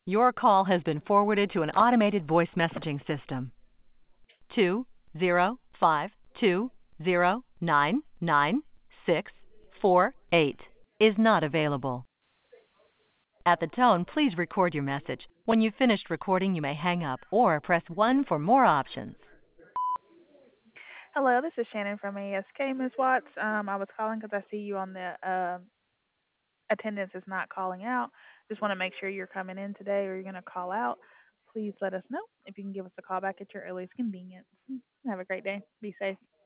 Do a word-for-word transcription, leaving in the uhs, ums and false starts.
Your call has been forwarded to an automated voice messaging system. Two zero five two zero nine nine six four eight is not available. At the tone, please record your message. When you've finished recording, you may hang up or press one for more options. Hello, this is Shannon from A S K, Miz Watts. Um, I was calling because I see you on the uh, attendance is not calling out. Just want to make sure you're coming in today or you're going to call out. Please let us know if you can give us a call back at your earliest convenience. Have a great day. Be safe.